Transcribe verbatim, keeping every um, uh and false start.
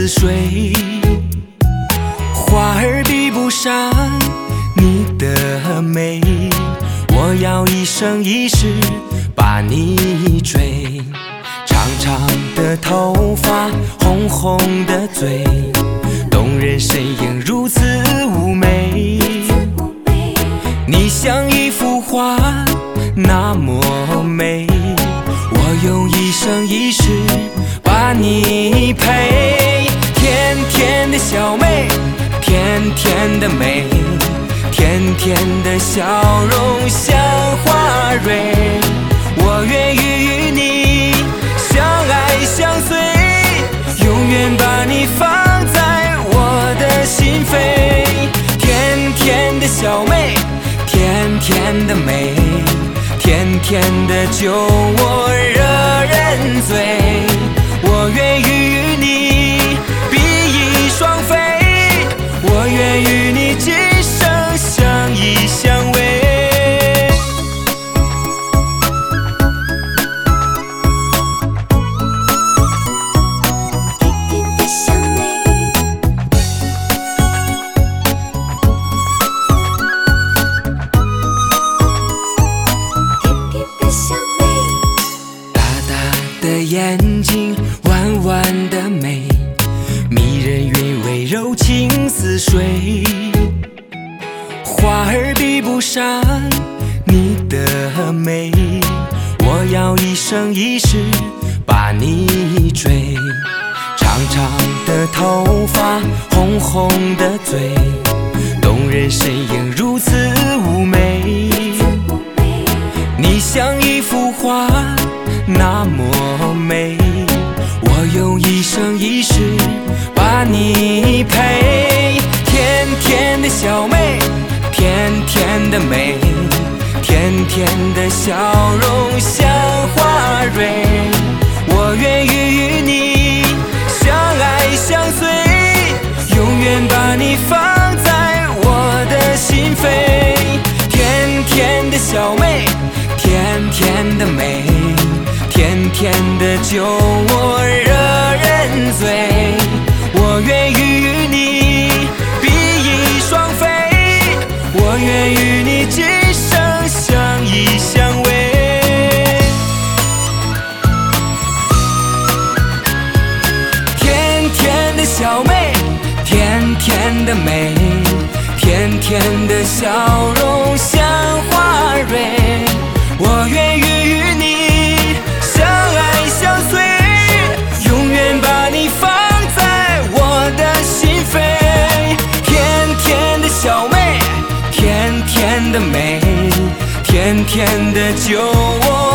似水，花儿比不上你的美，我要一生一世把你追。长长的头发，红红的嘴，动人身影如此妩媚。你像一幅画，那么美，我用一生一世把你陪。甜甜的小妹，甜甜的美，甜甜的笑容像花蕊，我愿与你相爱相随，永远把你放在我的心扉。甜甜的小妹，甜甜的美，甜甜的酒窝惹人醉，我愿与你比翼双飞，我愿与你今生相依相偎。的眼睛弯弯的眉，迷人韵味柔情似水，花儿比不上你的美，我要一生一世把你追。长长的头发，红红的嘴，动人身影如此妩媚，你像一幅画那么美，我用一生一世把你陪。甜甜的小妹，甜甜的美，甜甜的笑容像花蕊，我愿与你相爱相随，永远把你放在我的心扉。甜甜的小妹，甜甜的美，甜甜的酒窝惹人醉，我愿与你比翼双飞，我愿与你今生相依相偎。甜甜的小妹，甜甜的美，甜甜的笑容像花蕊，我愿与你相爱相随，永远把你放在我的心扉。甜甜的小妹，甜甜的美，甜甜的酒窝